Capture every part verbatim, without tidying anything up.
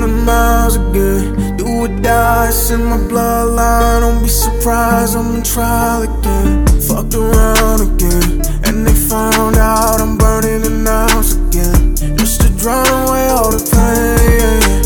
Hundred miles again, do or die, it's in my bloodline. Don't be surprised, I'm on trial again. Fucked around again, and they found out I'm burning the house again, just to drown away all the pain,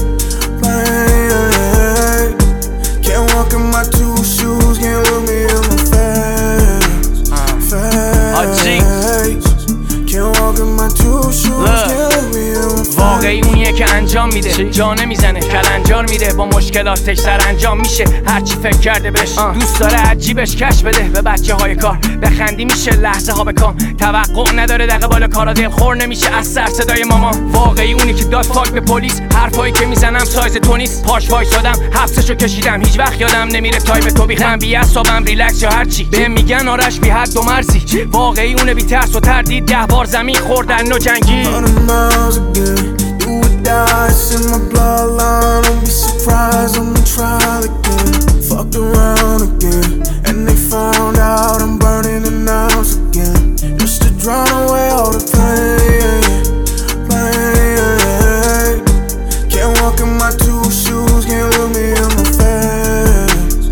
pain. Can't walk in my two shoes, can't look me in my face, face. Can't walk in my two shoes, can't look me in my face. واقعی اونیه که انجام میده، جا نمیزنه، کلنجار میده، با مشکلاتش سر انجام میشه. هرچی فکر کرده بهش دوست داره عجیبش کش بده. به بچه های کار بخندی میشه لحظه ها بکام، توقع نداره دقیقه بالا کارا دل خور نمیشه از سر صدای ماما. واقعی اونی که داد فاک به پلیس، حرفایی که میزنم سایز تو نیست. پاش وایسادم حبسشو کشیدم، هیچ وقت یادم نمیره تایپ تو بیخم بی اعصابم ریلکس یا هرچی. بهم میگن آرش بی حد و مرزی، واقعی اونه بی ترس و تردید. ده بار زمین خوردن نو جنگی. It's in my bloodline, don't be surprised, I'm on trial again. Fucked around again, and they found out I'm burning the house again, just to drown away all the pain, pain. Can't walk in my two shoes, can't look me in my face,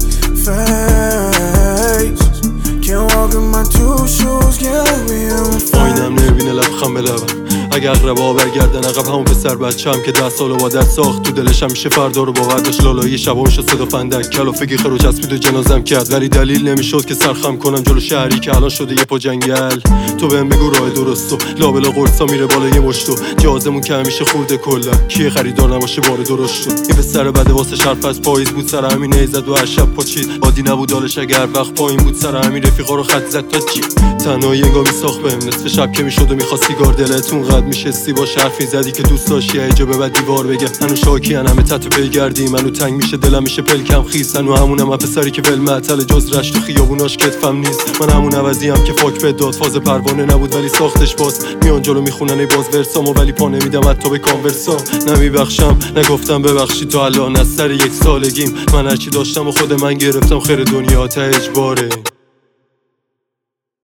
face. Can't walk in my two shoes, can't look me in my face. آینم نمیبینه لبخم به لبم، اگه اقربا برگردن عقب همون پسر بچه‌ام که ده سالو با در ساخت تو دلش همیشه فردا رو باور داشت. لالایی شبا میشد صدا فندک، کلافگی خروج چسبید و جنازم کرد، ولی دلیل نمیشد که سرخم کنم جلو شهری که الان شده یه پا جنگل. تو بهم بگو راه درستو، لابلا قرصا میره بالا یه مشتو، جازمون که همیشه خورده کلا، کیه خریدار نباشه بار درست شد. این پسر بده واسه شرف از پاییز بود، سر همین ایزد و هر شب پاچید. عادی نبود حالش اگر وقت پایین بود، سر همین رفیقا رو خط زد تا چی. تنهایی انگار میساخت بهم، نصف شب که میشد و میخواست سیگار دلتون قد میشستی با حرفی زدی که دوست داشتی یه جا به بعد دیوار بگه. هنو شاکی همه تتو بگردی، منو تنگ میشه دلم میشه پلکم خیس. هنو همونم پسری که ول معطل جز رشت و خیابوناش کتفم نیست. من همون عوضی هم که فاک به داد، فاز پروانه نبود ولی ساختش باز. میان جلو میخونن ای باز ورسامو، ولی پا نمیدم حتی به کانورسا. نمیبخشم نگفتم ببخشی تو الان از سر یک سالگیم، من هرچی داشتم و خود من گرفتم، خیر دنیا تا اجباره.